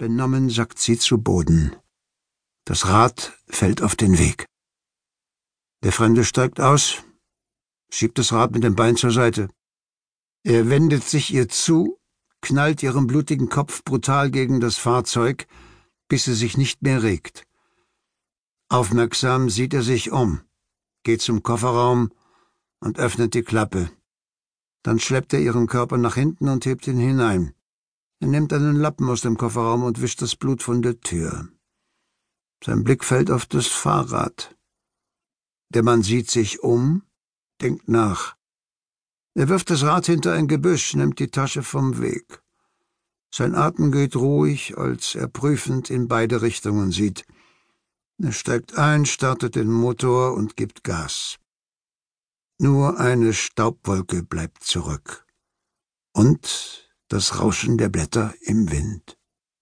Benommen sackt sie zu Boden. Das Rad fällt auf den Weg. Der Fremde steigt aus, schiebt das Rad mit dem Bein zur Seite. Er wendet sich ihr zu, knallt ihren blutigen Kopf brutal gegen das Fahrzeug, bis sie sich nicht mehr regt. Aufmerksam sieht er sich um, geht zum Kofferraum und öffnet die Klappe. Dann schleppt er ihren Körper nach hinten und hebt ihn hinein. Er nimmt einen Lappen aus dem Kofferraum und wischt das Blut von der Tür. Sein Blick fällt auf das Fahrrad. Der Mann sieht sich um, denkt nach. Er wirft das Rad hinter ein Gebüsch, nimmt die Tasche vom Weg. Sein Atem geht ruhig, als er prüfend in beide Richtungen sieht. Er steigt ein, startet den Motor und gibt Gas. Nur eine Staubwolke bleibt zurück. Und das Rauschen der Blätter im Wind.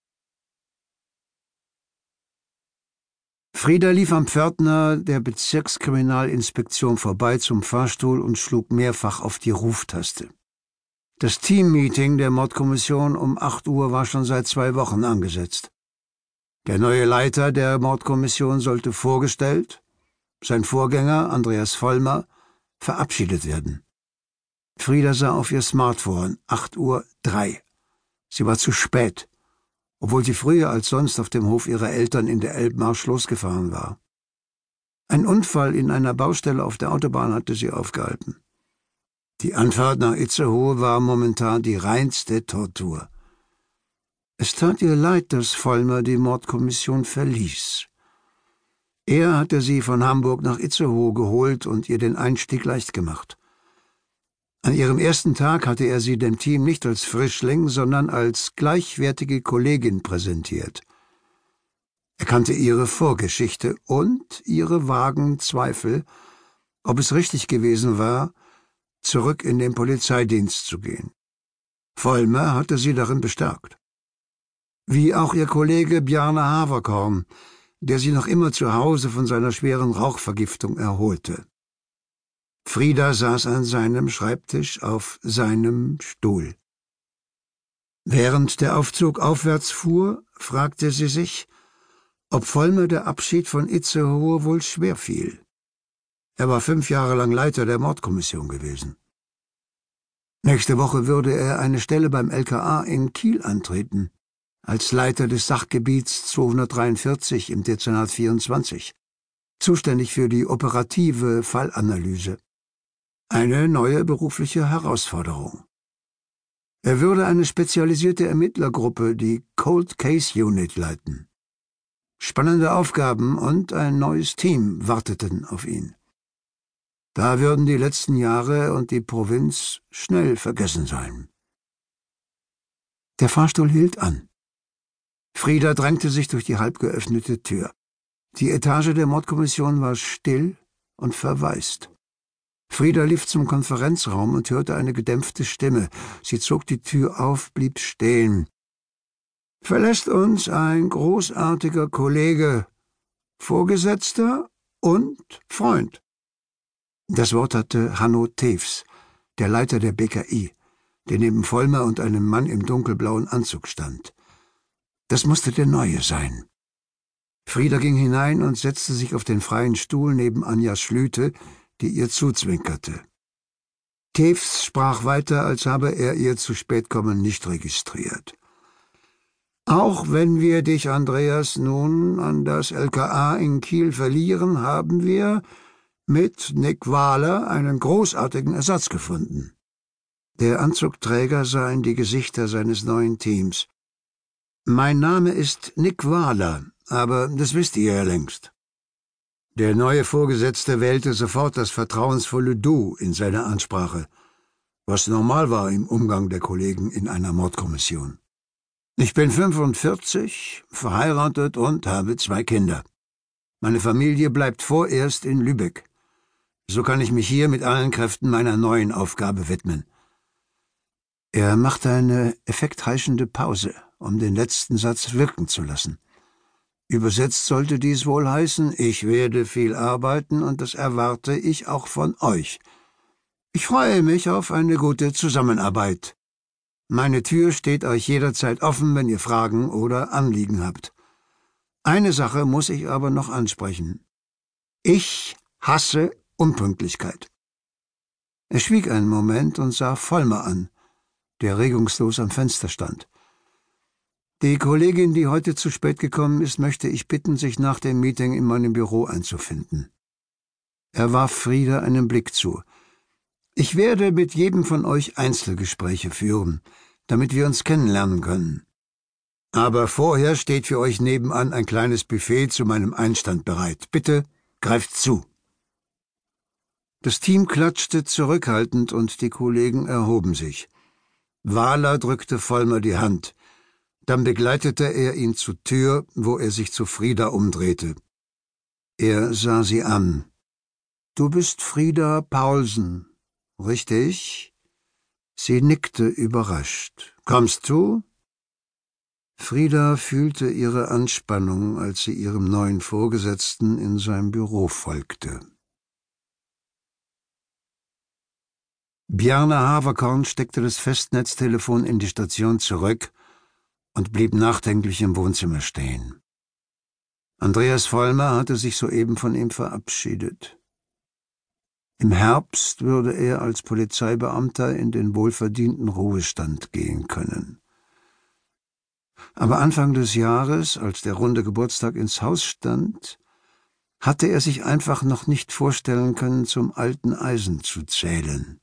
Frieda lief am Pförtner der Bezirkskriminalinspektion vorbei zum Fahrstuhl und schlug mehrfach auf die Ruftaste. Das Teammeeting der Mordkommission um 8 Uhr war schon seit 2 Wochen angesetzt. Der neue Leiter der Mordkommission sollte vorgestellt, sein Vorgänger, Andreas Vollmer, verabschiedet werden. Frieda sah auf ihr Smartphone, 8:03 Uhr. Sie war zu spät, obwohl sie früher als sonst auf dem Hof ihrer Eltern in der Elbmarsch losgefahren war. Ein Unfall in einer Baustelle auf der Autobahn hatte sie aufgehalten. Die Anfahrt nach Itzehoe war momentan die reinste Tortur. Es tat ihr leid, dass Vollmer die Mordkommission verließ. Er hatte sie von Hamburg nach Itzehoe geholt und ihr den Einstieg leicht gemacht. An ihrem ersten Tag hatte er sie dem Team nicht als Frischling, sondern als gleichwertige Kollegin präsentiert. Er kannte ihre Vorgeschichte und ihre vagen Zweifel, ob es richtig gewesen war, zurück in den Polizeidienst zu gehen. Vollmer hatte sie darin bestärkt. Wie auch ihr Kollege Bjarne Haverkorn, der sie noch immer zu Hause von seiner schweren Rauchvergiftung erholte. Frieda saß an seinem Schreibtisch auf seinem Stuhl. Während der Aufzug aufwärts fuhr, fragte sie sich, ob Vollmer der Abschied von Itzehoe wohl schwer fiel. Er war 5 Jahre lang Leiter der Mordkommission gewesen. Nächste Woche würde er eine Stelle beim LKA in Kiel antreten, als Leiter des Sachgebiets 243 im Dezernat 24, zuständig für die operative Fallanalyse. Eine neue berufliche Herausforderung. Er würde eine spezialisierte Ermittlergruppe, die Cold Case Unit, leiten. Spannende Aufgaben und ein neues Team warteten auf ihn. Da würden die letzten Jahre und die Provinz schnell vergessen sein. Der Fahrstuhl hielt an. Frieda drängte sich durch die halb geöffnete Tür. Die Etage der Mordkommission war still und verwaist. Frieda lief zum Konferenzraum und hörte eine gedämpfte Stimme. Sie zog die Tür auf, blieb stehen. »Verlässt uns ein großartiger Kollege, Vorgesetzter und Freund.« Das Wort hatte Hanno Tews, der Leiter der BKI, der neben Vollmer und einem Mann im dunkelblauen Anzug stand. Das musste der Neue sein. Frieda ging hinein und setzte sich auf den freien Stuhl neben Anja Schlüte, die ihr zuzwinkerte. Tews sprach weiter, als habe er ihr Zu-Spät-Kommen nicht registriert. »Auch wenn wir dich, Andreas, nun an das LKA in Kiel verlieren, haben wir mit Nick Wahler einen großartigen Ersatz gefunden.« Der Anzugträger sah in die Gesichter seines neuen Teams. »Mein Name ist Nick Wahler, aber das wisst ihr ja längst.« Der neue Vorgesetzte wählte sofort das vertrauensvolle Du in seiner Ansprache, was normal war im Umgang der Kollegen in einer Mordkommission. »Ich bin 45, verheiratet und habe 2 Kinder. Meine Familie bleibt vorerst in Lübeck. So kann ich mich hier mit allen Kräften meiner neuen Aufgabe widmen.« Er machte eine effektheischende Pause, um den letzten Satz wirken zu lassen. Übersetzt sollte dies wohl heißen, ich werde viel arbeiten und das erwarte ich auch von euch. Ich freue mich auf eine gute Zusammenarbeit. Meine Tür steht euch jederzeit offen, wenn ihr Fragen oder Anliegen habt. Eine Sache muss ich aber noch ansprechen. Ich hasse Unpünktlichkeit. Er schwieg einen Moment und sah Vollmer an, der regungslos am Fenster stand. Die Kollegin, die heute zu spät gekommen ist, möchte ich bitten, sich nach dem Meeting in meinem Büro einzufinden. Er warf Frida einen Blick zu. Ich werde mit jedem von euch Einzelgespräche führen, damit wir uns kennenlernen können. Aber vorher steht für euch nebenan ein kleines Buffet zu meinem Einstand bereit. Bitte greift zu. Das Team klatschte zurückhaltend und die Kollegen erhoben sich. Wahler drückte Vollmer die Hand. Dann begleitete er ihn zur Tür, wo er sich zu Frida umdrehte. Er sah sie an. »Du bist Frida Paulsen, richtig?« Sie nickte überrascht. »Kommst du?« Frida fühlte ihre Anspannung, als sie ihrem neuen Vorgesetzten in sein Büro folgte. Bjarne Haverkorn steckte das Festnetztelefon in die Station zurück und blieb nachdenklich im Wohnzimmer stehen. Andreas Vollmer hatte sich soeben von ihm verabschiedet. Im Herbst würde er als Polizeibeamter in den wohlverdienten Ruhestand gehen können. Aber Anfang des Jahres, als der runde Geburtstag ins Haus stand, hatte er sich einfach noch nicht vorstellen können, zum alten Eisen zu zählen.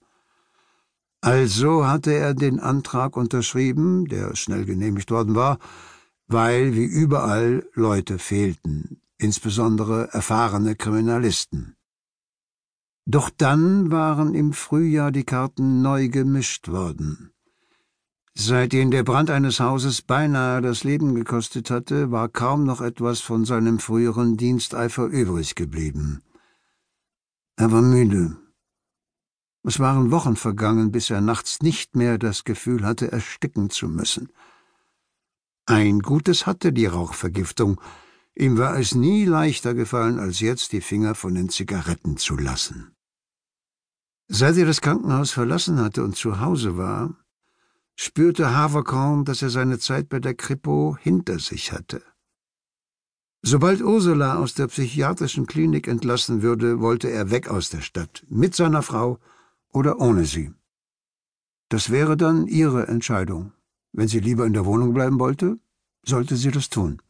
Also hatte er den Antrag unterschrieben, der schnell genehmigt worden war, weil wie überall Leute fehlten, insbesondere erfahrene Kriminalisten. Doch dann waren im Frühjahr die Karten neu gemischt worden. Seitdem der Brand eines Hauses beinahe das Leben gekostet hatte, war kaum noch etwas von seinem früheren Diensteifer übrig geblieben. Er war müde. Es waren Wochen vergangen, bis er nachts nicht mehr das Gefühl hatte, ersticken zu müssen. Ein Gutes hatte die Rauchvergiftung. Ihm war es nie leichter gefallen, als jetzt die Finger von den Zigaretten zu lassen. Seit er das Krankenhaus verlassen hatte und zu Hause war, spürte Haverkorn, dass er seine Zeit bei der Kripo hinter sich hatte. Sobald Ursula aus der psychiatrischen Klinik entlassen würde, wollte er weg aus der Stadt, mit seiner Frau oder ohne sie. Das wäre dann ihre Entscheidung. Wenn sie lieber in der Wohnung bleiben wollte, sollte sie das tun.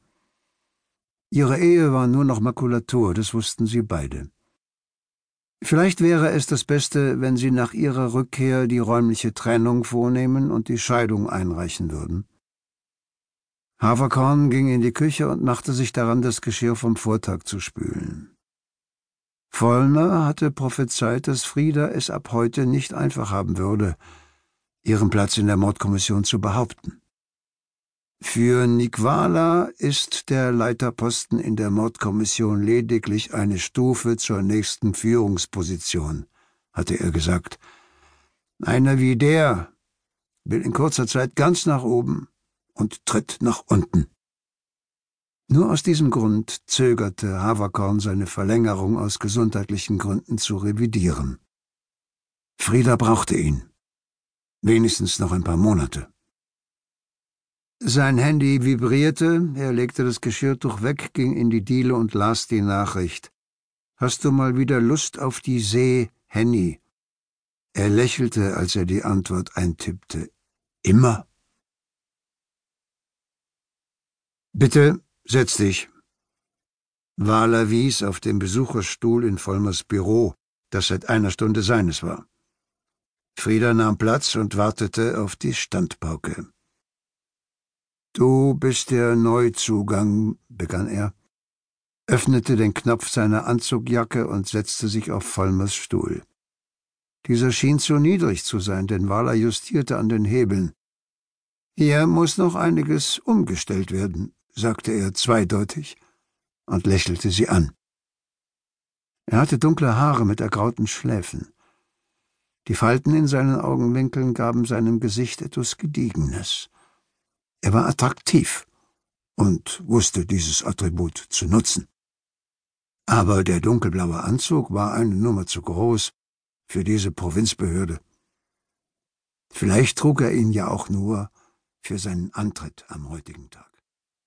Ihre Ehe war nur noch Makulatur, das wussten sie beide. Vielleicht wäre es das Beste, wenn sie nach ihrer Rückkehr die räumliche Trennung vornehmen und die Scheidung einreichen würden. Haverkorn ging in die Küche und machte sich daran, das Geschirr vom Vortag zu spülen. Vollmer hatte prophezeit, dass Frida es ab heute nicht einfach haben würde, ihren Platz in der Mordkommission zu behaupten. Für Nikwala ist der Leiterposten in der Mordkommission lediglich eine Stufe zur nächsten Führungsposition, hatte er gesagt. Einer wie der will in kurzer Zeit ganz nach oben und tritt nach unten. Nur aus diesem Grund zögerte Haverkorn, seine Verlängerung aus gesundheitlichen Gründen zu revidieren. Frida brauchte ihn. Wenigstens noch ein paar Monate. Sein Handy vibrierte, er legte das Geschirrtuch weg, ging in die Diele und las die Nachricht. »Hast du mal wieder Lust auf die See, Henny?« Er lächelte, als er die Antwort eintippte. »Immer?« »Bitte, setz dich.« Wahler wies auf dem Besucherstuhl in Vollmers Büro, das seit einer Stunde seines war. Frida nahm Platz und wartete auf die Standpauke. »Du bist der Neuzugang«, begann er, öffnete den Knopf seiner Anzugjacke und setzte sich auf Vollmers Stuhl. Dieser schien zu niedrig zu sein, denn Wahler justierte an den Hebeln. »Hier muss noch einiges umgestellt werden«, sagte er zweideutig und lächelte sie an. Er hatte dunkle Haare mit ergrauten Schläfen. Die Falten in seinen Augenwinkeln gaben seinem Gesicht etwas Gediegenes. Er war attraktiv und wusste dieses Attribut zu nutzen. Aber der dunkelblaue Anzug war eine Nummer zu groß für diese Provinzbehörde. Vielleicht trug er ihn ja auch nur für seinen Antritt am heutigen Tag.